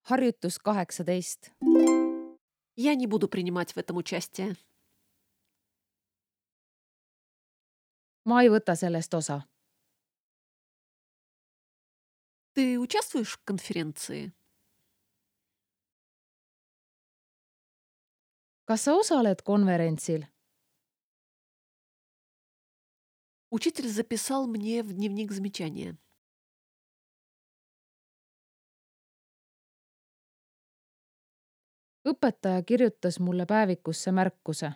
Harjutus 18. Я не буду принимать в этом участие. Ma ei võta sellest osa. Ты участвуешь в конференции? Kas sa osaled konverentsil? Учитель записал мне в дневник замечания. Õpetaja kirjutas mulle päevikusse märkuse.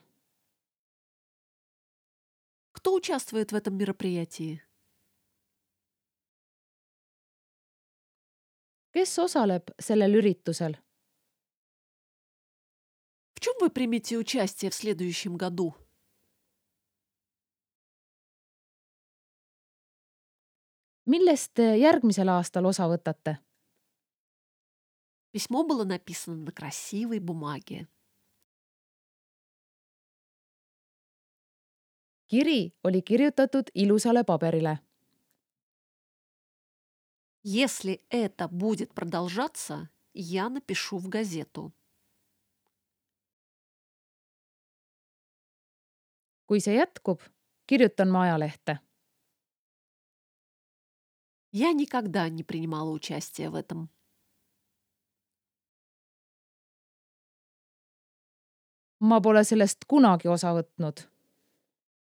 Кто участвует в этом мероприятии? Kes osaleb sellel üritusel? В чем вы примете участие в следующем году? Millest te järgmisel aastal osa võtate? Письмо было написано на красивой бумаге. Kiri oli kirjutatud ilusale paberile. Если это будет продолжаться, я напишу в газету. Kui see jätkub, kirjutan ma ajalehte. Я никогда не принимала участия в этом. Ma pole sellest kunagi osa võtnud.